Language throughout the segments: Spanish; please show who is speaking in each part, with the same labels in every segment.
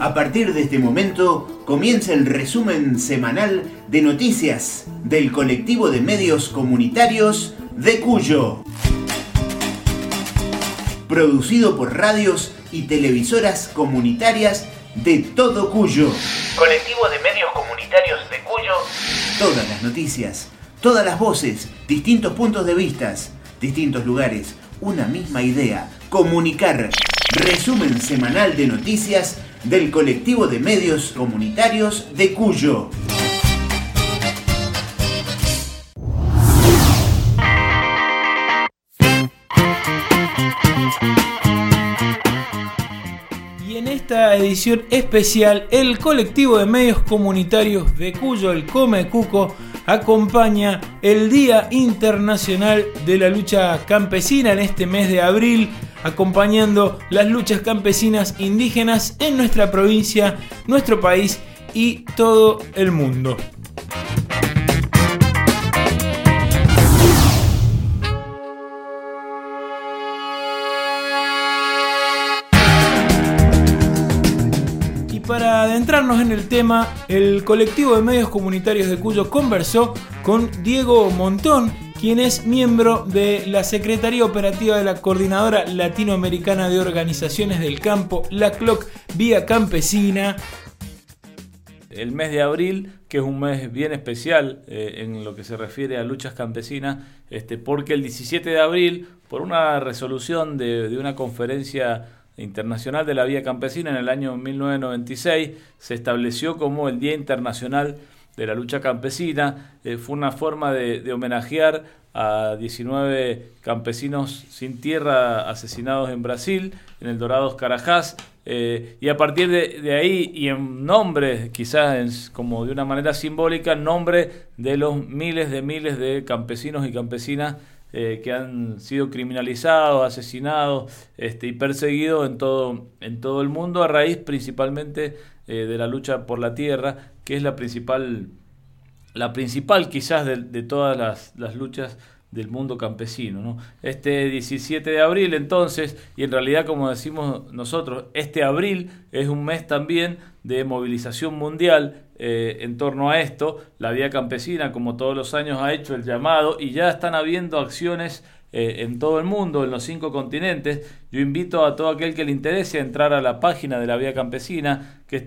Speaker 1: A partir de este momento comienza el resumen semanal de noticias del colectivo de medios comunitarios de Cuyo. Producido por radios y televisoras comunitarias de todo Cuyo. Colectivo de medios comunitarios de Cuyo. Todas las noticias, todas las voces, distintos puntos de vista, distintos lugares, una misma idea: comunicar. Resumen semanal de noticias del colectivo de medios comunitarios de Cuyo.
Speaker 2: Y en esta edición especial, el colectivo de medios comunitarios de Cuyo, el Come Cuco, acompaña el Día Internacional de la Lucha Campesina en este mes de abril, acompañando las luchas campesinas indígenas en nuestra provincia, nuestro país y todo el mundo. Y para adentrarnos en el tema, el colectivo de medios comunitarios de Cuyo conversó con Diego Montón, quien es miembro de la Secretaría Operativa de la Coordinadora Latinoamericana de Organizaciones del Campo, la CLOC Vía Campesina.
Speaker 3: El mes de abril, que es un mes bien especial en lo que se refiere a luchas campesinas, porque el 17 de abril, por una resolución de una conferencia internacional de la Vía Campesina en el año 1996, se estableció como el Día Internacional de la Lucha Campesina. Fue una forma de homenajear a 19 campesinos sin tierra asesinados en Brasil, en el Dourados Carajás, y a partir de ahí, y en nombre, quizás como de una manera simbólica, en nombre de los miles de campesinos y campesinas que han sido criminalizados, asesinados y perseguidos en todo el mundo, a raíz principalmente de la lucha por la tierra, que es la principal quizás de todas las luchas del mundo campesino, ¿no? Este 17 de abril entonces, y en realidad, como decimos nosotros, este abril es un mes también de movilización mundial en torno a esto. La Vía Campesina, como todos los años, ha hecho el llamado y ya están habiendo acciones en todo el mundo, en los 5 continentes. Yo invito a todo aquel que le interese a entrar a la página de la Vía Campesina, que es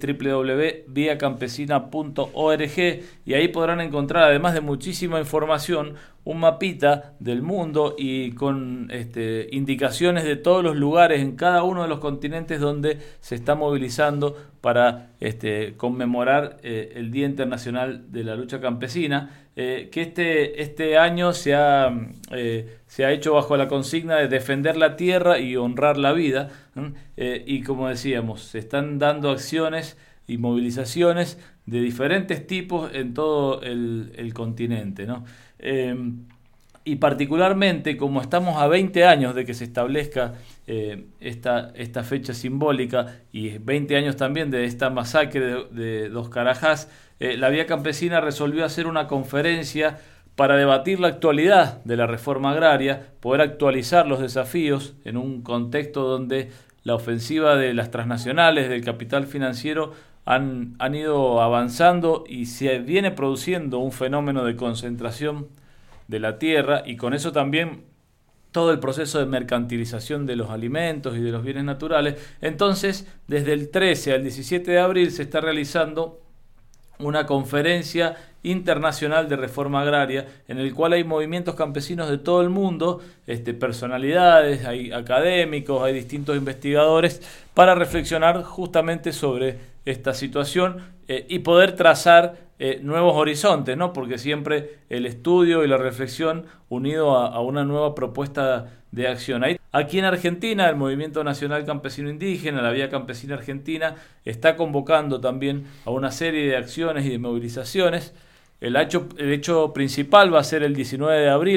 Speaker 3: www.viacampesina.org, y ahí podrán encontrar, además de muchísima información, un mapita del mundo y con indicaciones de todos los lugares en cada uno de los continentes donde se está movilizando para conmemorar el Día Internacional de la Lucha Campesina, que este año se ha hecho bajo la consigna de defender la tierra y honrar la vida, y como decíamos, se están dando acciones y movilizaciones de diferentes tipos en todo el continente, ¿no? Y particularmente, como estamos a 20 años de que se establezca esta fecha simbólica, y 20 años también de esta masacre de Dos Carajás, la Vía Campesina resolvió hacer una conferencia para debatir la actualidad de la reforma agraria, poder actualizar los desafíos en un contexto donde la ofensiva de las transnacionales, del capital financiero, han ido avanzando y se viene produciendo un fenómeno de concentración de la tierra, y con eso también todo el proceso de mercantilización de los alimentos y de los bienes naturales. Entonces, desde el 13 al 17 de abril se está realizando una conferencia internacional de reforma agraria, en el cual hay movimientos campesinos de todo el mundo, personalidades, hay académicos, hay distintos investigadores, para reflexionar justamente sobre esta situación y poder trazar nuevos horizontes, ¿no? Porque siempre el estudio y la reflexión unido a una nueva propuesta de acción. Aquí en Argentina, el Movimiento Nacional Campesino Indígena, la Vía Campesina Argentina, está convocando también a una serie de acciones y de movilizaciones. El hecho principal va a ser el 19 de abril,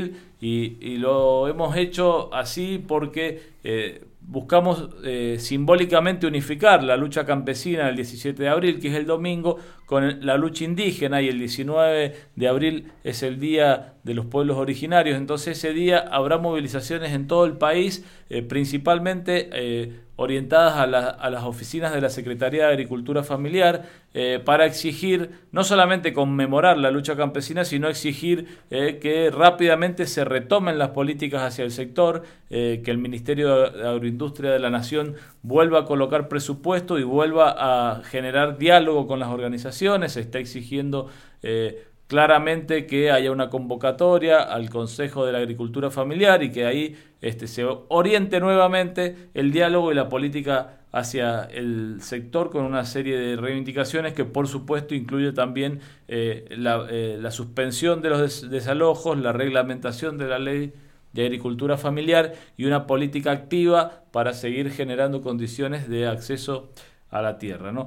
Speaker 3: y lo hemos hecho así porque buscamos simbólicamente unificar la lucha campesina del 17 de abril, que es el domingo, con la lucha indígena, y el 19 de abril es el Día de los Pueblos Originarios. Entonces ese día habrá movilizaciones en todo el país, principalmente orientadas a las oficinas de la Secretaría de Agricultura Familiar, para exigir, no solamente conmemorar la lucha campesina, sino exigir que rápidamente se retomen las políticas hacia el sector, que el Ministerio de Agroindustria de la Nación vuelva a colocar presupuesto y vuelva a generar diálogo con las organizaciones. Se está exigiendo claramente que haya una convocatoria al Consejo de la Agricultura Familiar y que ahí se oriente nuevamente el diálogo y la política hacia el sector, con una serie de reivindicaciones que por supuesto incluye también la suspensión de los desalojos, la reglamentación de la ley de agricultura familiar y una política activa para seguir generando condiciones de acceso a la tierra, ¿no?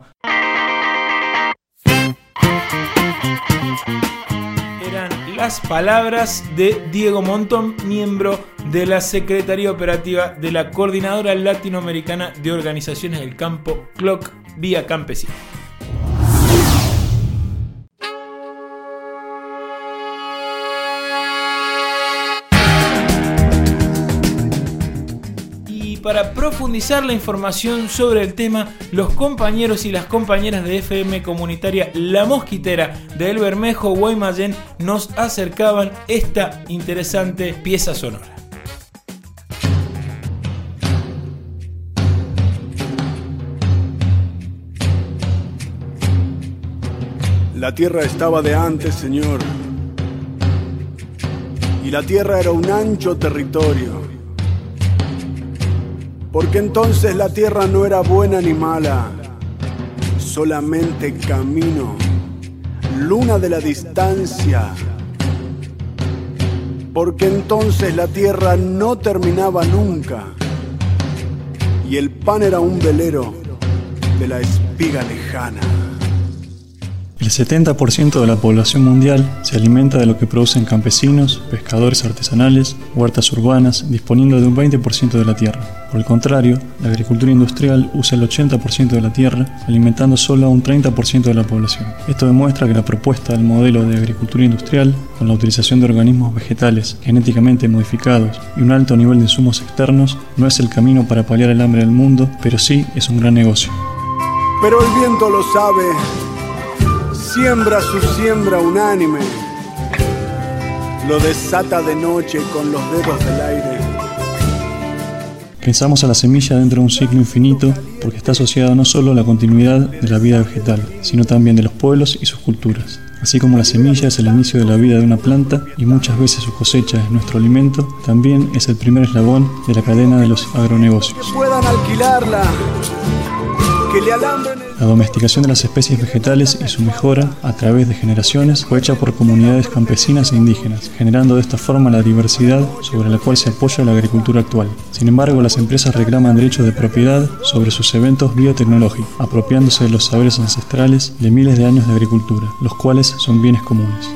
Speaker 2: Eran las palabras de Diego Montón, miembro de la Secretaría Operativa de la Coordinadora Latinoamericana de Organizaciones del Campo, CLOC, Vía Campesina. Para profundizar la información sobre el tema, los compañeros y las compañeras de FM comunitaria La Mosquitera de El Bermejo, Guaymallén, nos acercaban esta interesante pieza sonora.
Speaker 4: La tierra estaba de antes, señor, y la tierra era un ancho territorio. Porque entonces la tierra no era buena ni mala, solamente camino, luna de la distancia. Porque entonces la tierra no terminaba nunca, y el pan era un velero de la espiga lejana.
Speaker 5: El 70% de la población mundial se alimenta de lo que producen campesinos, pescadores artesanales, huertas urbanas, disponiendo de un 20% de la tierra. Por el contrario, la agricultura industrial usa el 80% de la tierra, alimentando solo a un 30% de la población. Esto demuestra que la propuesta del modelo de agricultura industrial, con la utilización de organismos vegetales genéticamente modificados y un alto nivel de insumos externos, no es el camino para paliar el hambre del mundo, pero sí es un gran negocio.
Speaker 4: Pero el viento lo sabe. Siembra su siembra unánime, lo desata de noche con los dedos del aire.
Speaker 5: Pensamos a la semilla dentro de un ciclo infinito porque está asociado no solo a la continuidad de la vida vegetal, sino también de los pueblos y sus culturas. Así como la semilla es el inicio de la vida de una planta y muchas veces su cosecha es nuestro alimento, también es el primer eslabón de la cadena de los agronegocios.
Speaker 4: Que puedan alquilarla, que le alambren.
Speaker 5: La domesticación de las especies vegetales y su mejora a través de generaciones fue hecha por comunidades campesinas e indígenas, generando de esta forma la diversidad sobre la cual se apoya la agricultura actual. Sin embargo, las empresas reclaman derechos de propiedad sobre sus eventos biotecnológicos, apropiándose de los saberes ancestrales de miles de años de agricultura, los cuales son bienes comunes.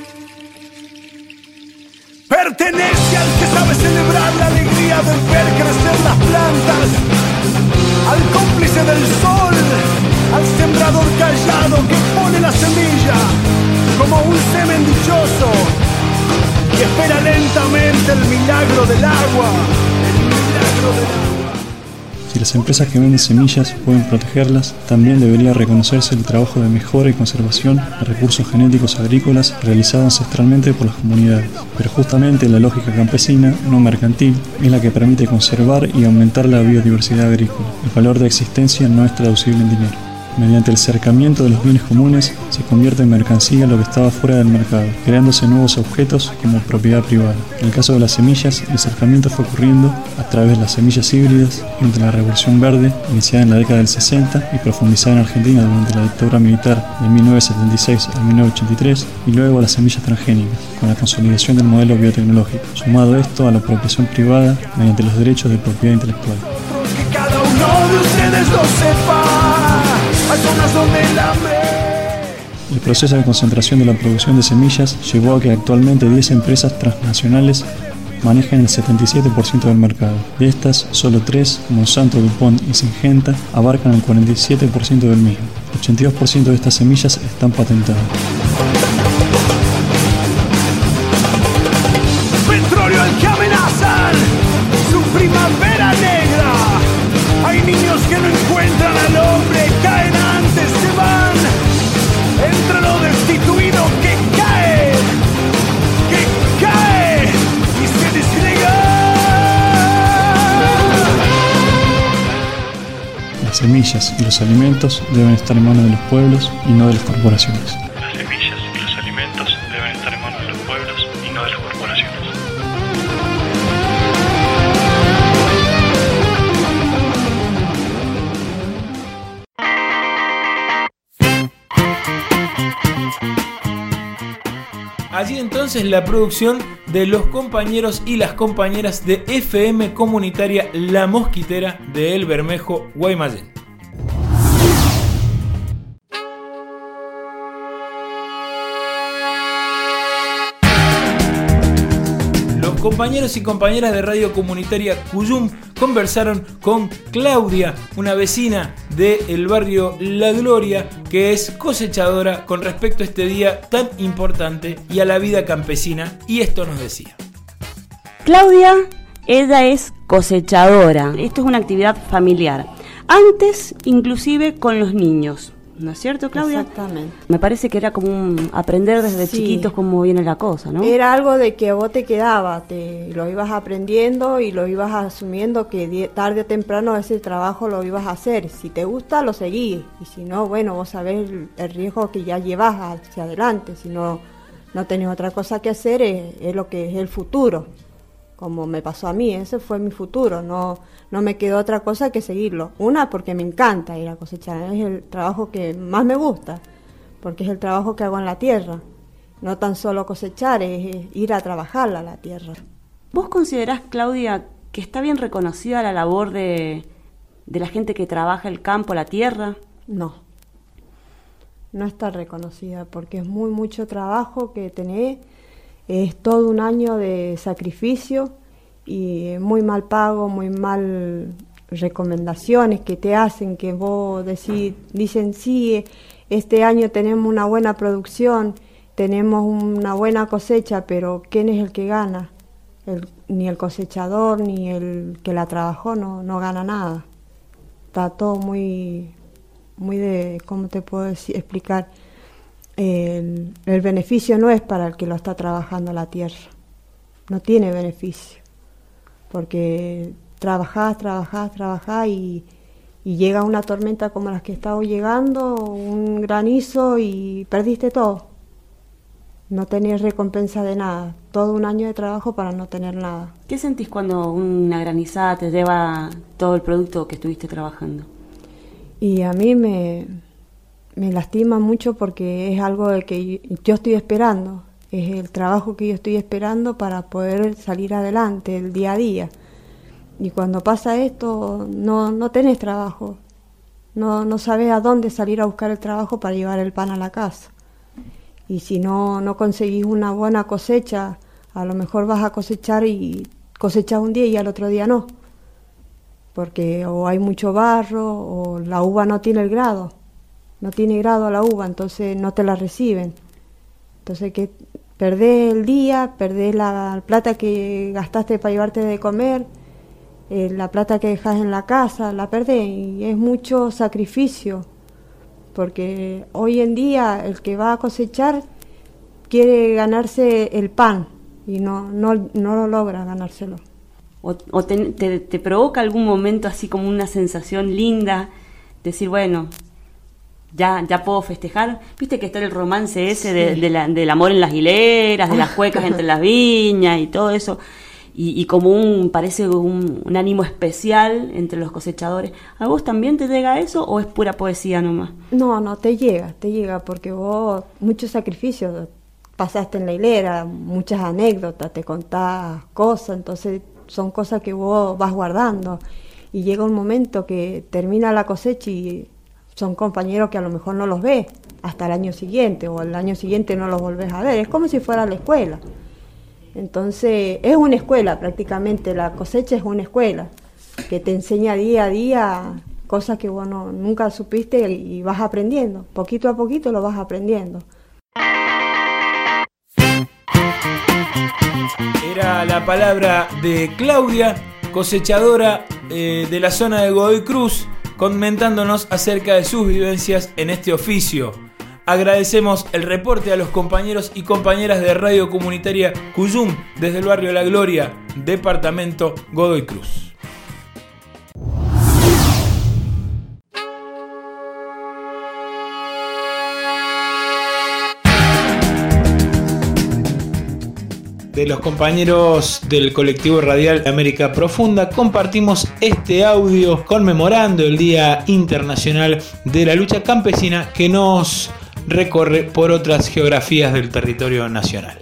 Speaker 4: Pertenece al que sabe celebrar la alegría de ver crecer las plantas, al cómplice del sol, al sembrador callado que pone la semilla como un semen dichoso y espera lentamente el milagro del agua, el milagro del agua.
Speaker 5: Si las empresas que venden semillas pueden protegerlas, también debería reconocerse el trabajo de mejora y conservación de recursos genéticos agrícolas realizado ancestralmente por las comunidades. Pero justamente la lógica campesina, no mercantil, es la que permite conservar y aumentar la biodiversidad agrícola. El valor de existencia no es traducible en dinero. Mediante el cercamiento de los bienes comunes, se convierte en mercancía lo que estaba fuera del mercado, creándose nuevos objetos como propiedad privada. En el caso de las semillas, el cercamiento fue ocurriendo a través de las semillas híbridas durante la Revolución Verde, iniciada en la década del 60 y profundizada en Argentina durante la dictadura militar de 1976 a 1983, y luego a las semillas transgénicas, con la consolidación del modelo biotecnológico, sumado esto a la apropiación privada mediante los derechos de propiedad intelectual.
Speaker 4: Que cada uno de ustedes lo sepa.
Speaker 5: El proceso de concentración de la producción de semillas llevó a que actualmente 10 empresas transnacionales manejan el 77% del mercado. De estas, solo 3, Monsanto, DuPont y Syngenta, abarcan el 47% del mismo. 82% de estas semillas están patentadas.
Speaker 4: Petróleo al que amenazan su primavera negra. Hay niños que no encuentran al hombre, caen antes, se van. Entre lo destituido que cae y se desgrega.
Speaker 5: Las semillas y los alimentos deben estar en manos de los pueblos y no de las corporaciones.
Speaker 6: Las semillas y los alimentos deben estar en manos de los pueblos y no de las corporaciones.
Speaker 2: Allí entonces la producción de los compañeros y las compañeras de FM Comunitaria La Mosquitera de El Bermejo, Guaymallén. Los compañeros y compañeras de Radio Comunitaria Cuyum conversaron con Claudia, una vecina del barrio La Gloria, que es cosechadora con respecto a este día tan importante y a la vida campesina, y esto nos decía.
Speaker 7: Claudia, ella es cosechadora. Esto es una actividad familiar. Antes, inclusive, con los niños. ¿No es cierto, Claudia?
Speaker 8: Exactamente.
Speaker 7: Me parece que era como aprender desde chiquitos cómo viene la cosa, ¿no?
Speaker 8: Era algo de que a vos te quedaba, lo ibas aprendiendo y lo ibas asumiendo que tarde o temprano ese trabajo lo ibas a hacer. Si te gusta, lo seguís. Y si no, bueno, vos sabés el riesgo que ya llevas hacia adelante. Si no tenés otra cosa que hacer, es lo que es el futuro. Como me pasó a mí, ese fue mi futuro. No me quedó otra cosa que seguirlo. Una, porque me encanta ir a cosechar, es el trabajo que más me gusta, porque es el trabajo que hago en la tierra. No tan solo cosechar, es ir a trabajarla a la tierra.
Speaker 7: ¿Vos considerás, Claudia, que está bien reconocida la labor de la gente que trabaja el campo, la tierra?
Speaker 8: No está reconocida, porque es mucho trabajo que tenés, es todo un año de sacrificio, y muy mal pago, muy mal recomendaciones que te hacen, que vos dicen sí, este año tenemos una buena producción, tenemos una buena cosecha, pero ¿quién es el que gana? Ni el cosechador, ni el que la trabajó, no gana nada. Está todo muy de, ¿cómo te puedo explicar? El beneficio no es para el que lo está trabajando la tierra, no tiene beneficio. Porque trabajás y llega una tormenta como las que está hoy llegando, un granizo y perdiste todo. No tenés recompensa de nada, todo un año de trabajo para no tener nada.
Speaker 7: ¿Qué sentís cuando una granizada te lleva todo el producto que estuviste trabajando?
Speaker 8: Y a mí me lastima mucho porque es algo de que yo estoy esperando. Es el trabajo que yo estoy esperando para poder salir adelante el día a día. Y cuando pasa esto, no tenés trabajo. No sabés a dónde salir a buscar el trabajo para llevar el pan a la casa. Y si no conseguís una buena cosecha, a lo mejor vas a cosechar y cosechás un día y al otro día no. Porque o hay mucho barro o la uva no tiene el grado. No tiene grado la uva, entonces no te la reciben. Entonces que perdés el día, perdés la plata que gastaste para llevarte de comer, la plata que dejás en la casa, la perdés, y es mucho sacrificio, porque hoy en día el que va a cosechar quiere ganarse el pan y no lo logra ganárselo.
Speaker 7: ¿O te provoca algún momento así como una sensación linda, decir, bueno, ya puedo festejar? Viste que está el romance ese sí, del amor en las hileras, de las cuecas entre las viñas y todo eso, y como parece un ánimo especial entre los cosechadores. ¿A vos también te llega eso o es pura poesía nomás?
Speaker 8: No, te llega porque vos muchos sacrificios pasaste en la hilera, muchas anécdotas, te contás cosas, entonces son cosas que vos vas guardando, y llega un momento que termina la cosecha y son compañeros que a lo mejor no los ves hasta el año siguiente, o el año siguiente no los volvés a ver. Es como si fuera a la escuela. Entonces es una escuela prácticamente, la cosecha es una escuela que te enseña día a día cosas que vos nunca supiste y vas aprendiendo, poquito a poquito lo vas aprendiendo.
Speaker 2: Era la palabra de Claudia, cosechadora de la zona de Godoy Cruz, comentándonos acerca de sus vivencias en este oficio. Agradecemos el reporte a los compañeros y compañeras de Radio Comunitaria Cuyum desde el barrio La Gloria, departamento Godoy Cruz. De los compañeros del colectivo radial América Profunda, compartimos este audio conmemorando el Día Internacional de la Lucha Campesina que nos recorre por otras geografías del territorio nacional.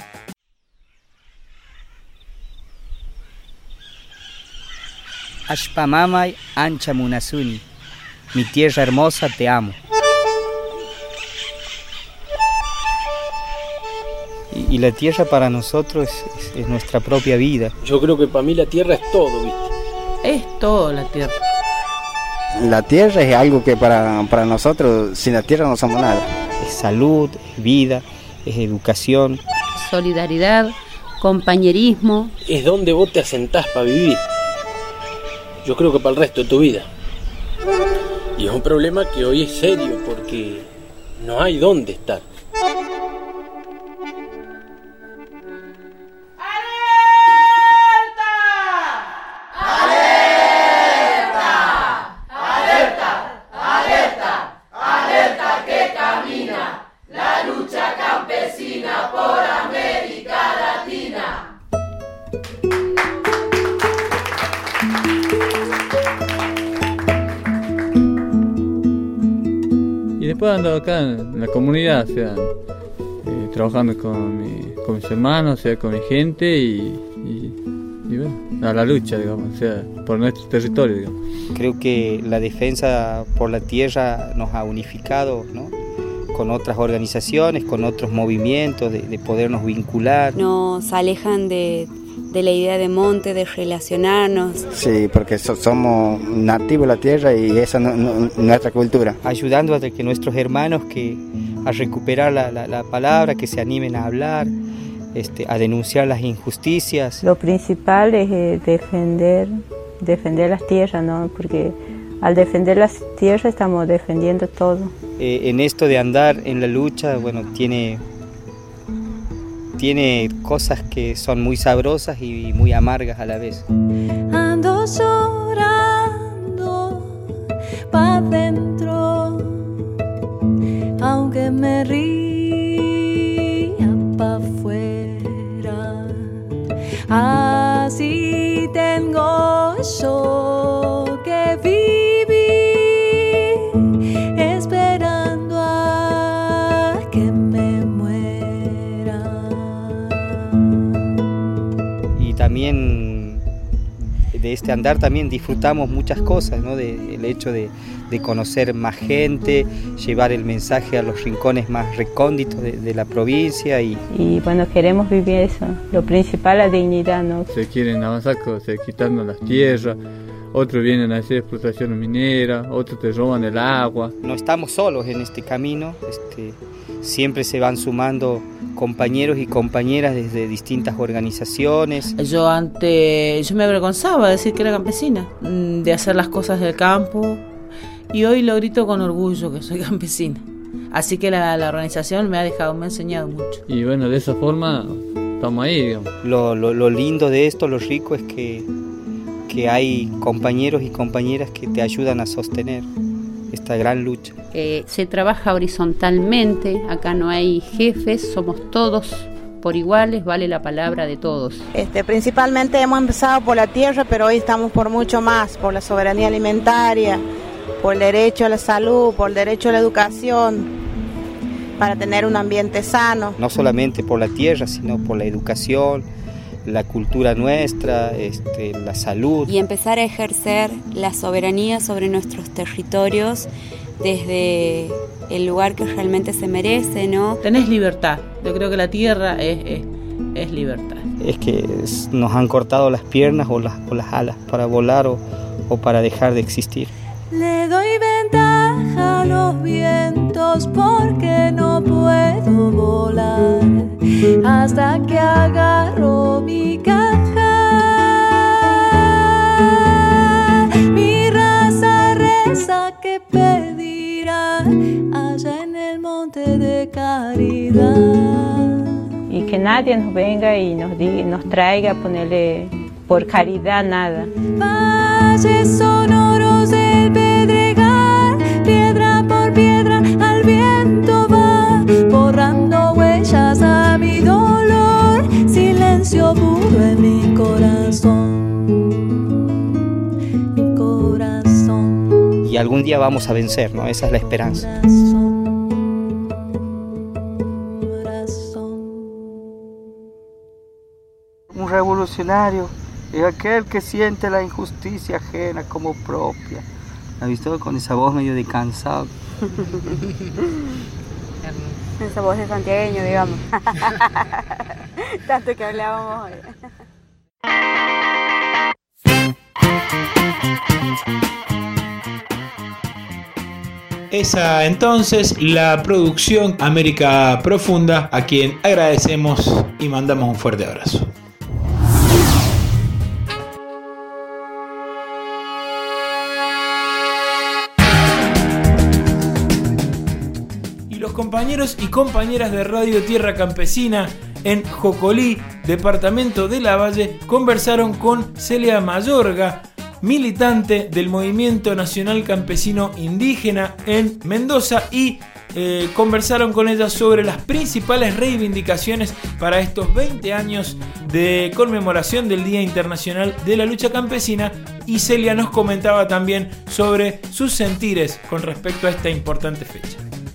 Speaker 9: Ashpamamay ancha munasuni, mi tierra hermosa te amo. Y la tierra para nosotros es nuestra propia vida.
Speaker 10: Yo creo que para mí la tierra es todo, ¿viste?
Speaker 11: Es todo la tierra.
Speaker 12: La tierra es algo que para nosotros, sin la tierra no somos nada.
Speaker 9: Es salud, es vida, es educación.
Speaker 11: Solidaridad, compañerismo.
Speaker 10: Es donde vos te asentás para vivir. Yo creo que para el resto de tu vida. Y es un problema que hoy es serio porque no hay dónde estar.
Speaker 13: Después ando acá en la comunidad, o sea, trabajando con mis hermanos, o sea, con mi gente y bueno, a la lucha, digamos, o sea, por nuestro territorio, digamos.
Speaker 9: Creo que la defensa por la tierra nos ha unificado, ¿no? Con otras organizaciones, con otros movimientos, de podernos vincular.
Speaker 14: Nos alejan de la idea de monte, de relacionarnos.
Speaker 12: Sí, porque somos nativos de la tierra y esa es nuestra cultura.
Speaker 9: Ayudando a que nuestros hermanos a recuperar la palabra, que se animen a hablar, a denunciar las injusticias.
Speaker 15: Lo principal es defender las tierras, ¿no? Porque al defender las tierras estamos defendiendo todo.
Speaker 9: En esto de andar en la lucha, bueno, tiene cosas que son muy sabrosas y muy amargas a la vez.
Speaker 16: Ando llorando pa' dentro, aunque me ría pa' afuera. Así tengo yo que vivir, esperando a que me muera.
Speaker 9: Y también de este andar también disfrutamos muchas cosas, ¿no? El hecho de conocer más gente, llevar el mensaje a los rincones más recónditos de la provincia. Y
Speaker 15: bueno, queremos vivir eso, lo principal, la dignidad, ¿no?
Speaker 13: Se quieren avanzar quitando las tierras, otros vienen a hacer explotación minera, otros te roban el agua.
Speaker 9: No estamos solos en este camino, siempre se van sumando compañeros y compañeras desde distintas organizaciones.
Speaker 11: Yo me avergonzaba de decir que era campesina, de hacer las cosas del campo, y hoy lo grito con orgullo que soy campesina. Así que la organización me ha enseñado mucho.
Speaker 13: Y bueno, de esa forma estamos ahí, digamos.
Speaker 9: Lo lindo de esto, lo rico es que hay compañeros y compañeras que te ayudan a sostener esta gran lucha.
Speaker 11: Se trabaja horizontalmente, acá no hay jefes, somos todos por iguales, vale la palabra de todos.
Speaker 17: Principalmente hemos empezado por la tierra, pero hoy estamos por mucho más, por la soberanía alimentaria, por el derecho a la salud, por el derecho a la educación, para tener un ambiente sano.
Speaker 9: No solamente por la tierra, sino por la educación, la cultura nuestra, la salud.
Speaker 14: Y empezar a ejercer la soberanía sobre nuestros territorios desde el lugar que realmente se merece, ¿no?
Speaker 11: Tenés libertad. Yo creo que la tierra es es libertad.
Speaker 9: Es que nos han cortado las piernas o las alas para volar o para dejar de existir.
Speaker 16: Le doy ventaja a los vientos porque no puedo volar hasta que agarro mi caja. Mi raza reza que pedirá allá en el monte de caridad.
Speaker 15: Y que nadie nos venga y nos traiga a ponerle por caridad nada.
Speaker 16: Valles sonoros del Pedregal, piedra por piedra al viento va, borrando huellas a mi dolor, silencio puro en mi corazón, mi corazón.
Speaker 9: Y algún día vamos a vencer, ¿no? Esa es la esperanza.
Speaker 18: Un revolucionario es aquel que siente la injusticia ajena como propia. ¿La has visto? Con esa voz medio de cansado.
Speaker 7: Esa voz de santiagueño, digamos. Tanto que hablábamos hoy.
Speaker 2: Esa entonces la producción América Profunda, a quien agradecemos y mandamos un fuerte abrazo. Compañeros y compañeras de Radio Tierra Campesina en Jocolí, departamento de Lavalle, conversaron con Celia Mayorga, militante del Movimiento Nacional Campesino Indígena en Mendoza, y conversaron con ella sobre las principales reivindicaciones para estos 20 años de conmemoración del Día Internacional de la Lucha Campesina, y Celia nos comentaba también sobre sus sentires con respecto a esta importante fecha.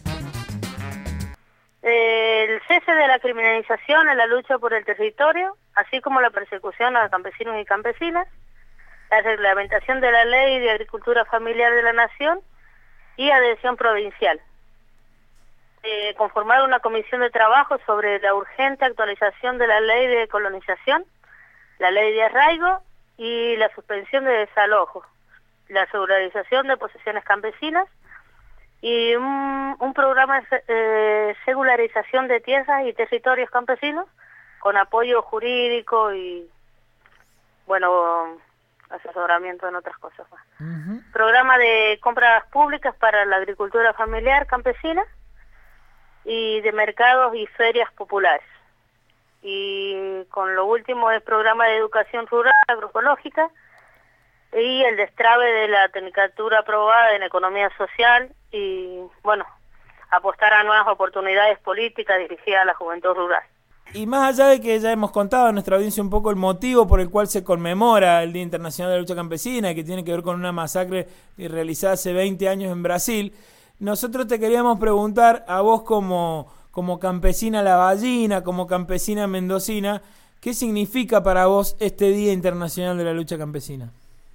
Speaker 19: El cese de la criminalización en la lucha por el territorio, así como la persecución a campesinos y campesinas, la reglamentación de la Ley de Agricultura Familiar de la Nación y adhesión provincial. Conformar una comisión de trabajo sobre la urgente actualización de la Ley de Colonización, la Ley de Arraigo y la suspensión de desalojo, la regularización de posesiones campesinas, y un programa de regularización de tierras y territorios campesinos con apoyo jurídico y, bueno, asesoramiento en otras cosas más. Programa de compras públicas para la agricultura familiar campesina y de mercados y ferias populares. Y con lo último es programa de educación rural agroecológica y el destrabe de la tecnicatura aprobada en economía social y, bueno, apostar a nuevas oportunidades políticas dirigidas a la juventud rural.
Speaker 2: Y más allá de que ya hemos contado a nuestra audiencia un poco el motivo por el cual se conmemora el Día Internacional de la Lucha Campesina, que tiene que ver con una masacre realizada hace 20 años en Brasil, nosotros te queríamos preguntar a vos como campesina lavallina, como campesina mendocina, ¿qué significa para vos este Día Internacional de la Lucha Campesina?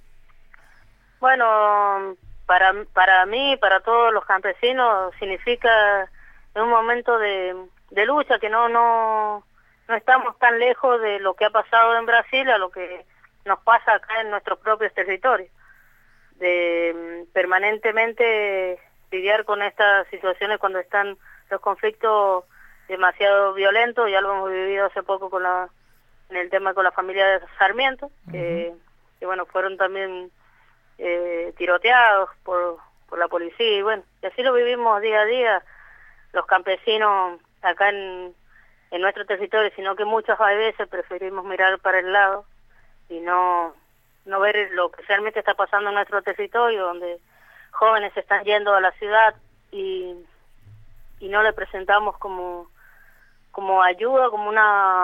Speaker 19: Bueno, para mí, para todos los campesinos, significa un momento de lucha, que no estamos tan lejos de lo que ha pasado en Brasil a lo que nos pasa acá en nuestros propios territorios, de permanentemente lidiar con estas situaciones cuando están los conflictos demasiado violentos. Ya lo hemos vivido hace poco en el tema con la familia de Sarmiento, que bueno, fueron también tiroteados por la policía, y bueno, y así lo vivimos día a día los campesinos acá en nuestro territorio, sino que muchas veces preferimos mirar para el lado y no ver lo que realmente está pasando en nuestro territorio, donde jóvenes se están yendo a la ciudad y no le presentamos como ayuda, como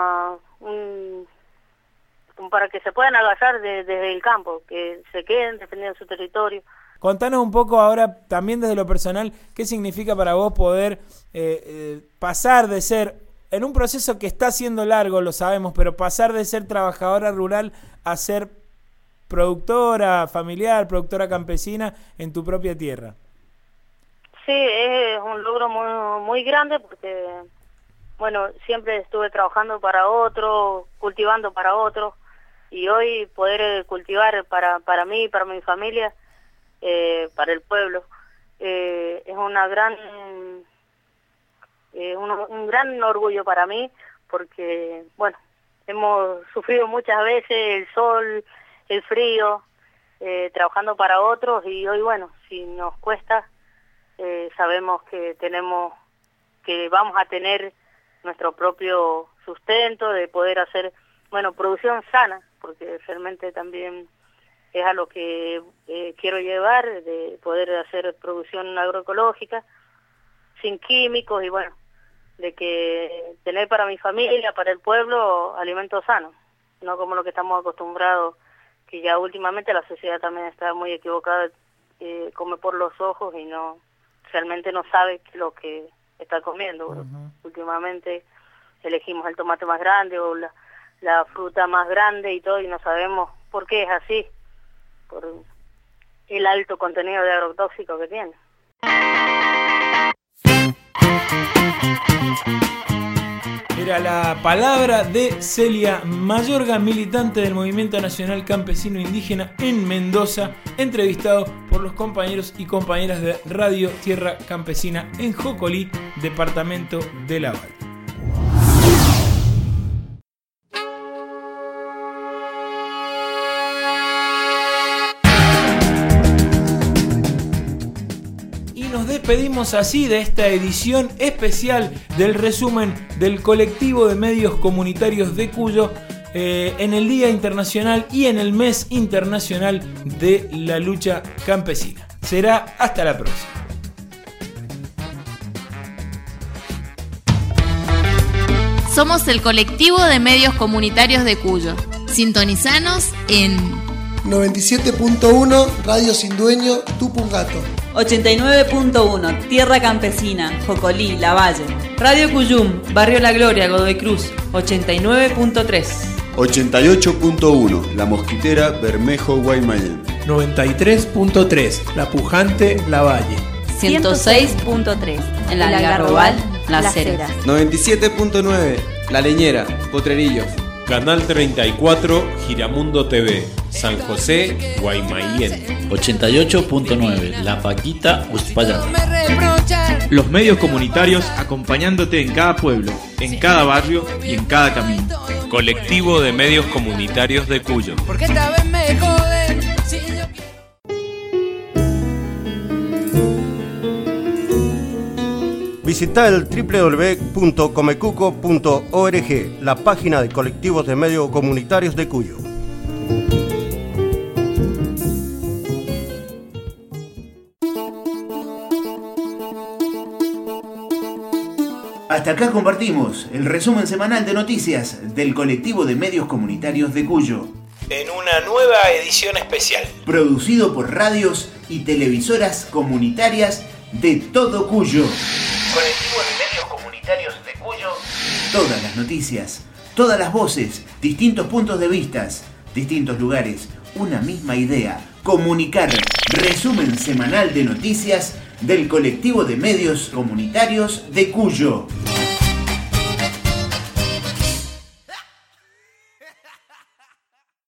Speaker 19: como para que se puedan agarrar desde el campo, que se queden defendiendo su territorio.
Speaker 2: Contanos un poco ahora, también desde lo personal, qué significa para vos poder pasar de ser, en un proceso que está siendo largo, lo sabemos, pero pasar de ser trabajadora rural a ser productora familiar, productora campesina en tu propia tierra.
Speaker 19: Sí, es un logro muy, muy grande porque bueno, siempre estuve trabajando para otro, cultivando para otro, y hoy poder cultivar para mí, para mi familia, para el pueblo, es una gran un gran orgullo para mí, porque bueno, hemos sufrido muchas veces el sol, el frío, trabajando para otros, y hoy bueno, si nos cuesta, sabemos que vamos a tener nuestro propio sustento, de poder hacer, bueno, producción sana, porque realmente también es a lo que quiero llevar, de poder hacer producción agroecológica, sin químicos, y bueno, de que tener para mi familia, para el pueblo, alimentos sanos, no como lo que estamos acostumbrados, que ya últimamente la sociedad también está muy equivocada, come por los ojos y no realmente no sabe lo que está comiendo. Uh-huh. Últimamente elegimos el tomate más grande o la fruta más grande y todo, y no sabemos por qué es así, por el alto contenido de agrotóxicos que tiene.
Speaker 2: Era la palabra de Celia Mayorga, militante del Movimiento Nacional Campesino Indígena en Mendoza, entrevistado por los compañeros y compañeras de Radio Tierra Campesina en Jocolí, departamento de Lavalle. Despedimos así de esta edición especial del resumen del colectivo de medios comunitarios de Cuyo en el Día Internacional y en el Mes Internacional de la Lucha Campesina. Será hasta la próxima.
Speaker 20: Somos el colectivo de medios comunitarios de Cuyo. Sintonizanos en
Speaker 21: 97.1 Radio Sin Dueño, Tupungato.
Speaker 22: 89.1 Tierra Campesina, Jocolí, Lavalle. Radio Cuyum, Barrio La Gloria, Godoy Cruz. 89.3.
Speaker 23: 88.1 La Mosquitera, Bermejo, Guaymallén.
Speaker 24: 93.3 La Pujante, Lavalle.
Speaker 22: 106.3 en la Algarrobal, Las Heras.
Speaker 25: 97.9 La Leñera, Potrerillos.
Speaker 26: Canal 34, Giramundo TV, San José, Guaymallén.
Speaker 27: 88.9 La Paquita, Uspallata.
Speaker 28: Los medios comunitarios acompañándote en cada pueblo, en cada barrio y en cada camino.
Speaker 29: Colectivo de medios comunitarios de Cuyo.
Speaker 30: Porque esta vez me joden si yo...
Speaker 31: Visita el www.comecuco.org, la página de colectivos de medios comunitarios de Cuyo.
Speaker 1: Hasta acá compartimos el resumen semanal de noticias del colectivo de medios comunitarios de Cuyo.
Speaker 2: En una nueva edición especial.
Speaker 1: Producido por radios y televisoras comunitarias de todo Cuyo. Colectivo de medios comunitarios de Cuyo. Todas las noticias, todas las voces, distintos puntos de vista, distintos lugares, una misma idea. Comunicar. Resumen semanal de noticias del colectivo de medios comunitarios de Cuyo.